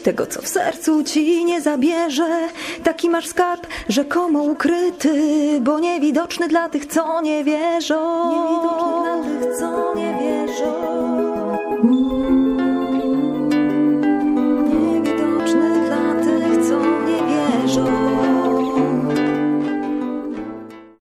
tego, co w sercu ci nie zabierze. Taki masz skarb, rzekomo ukryty, bo niewidoczny dla tych, co nie wierzą. Niewidoczny dla tych, co nie wierzą.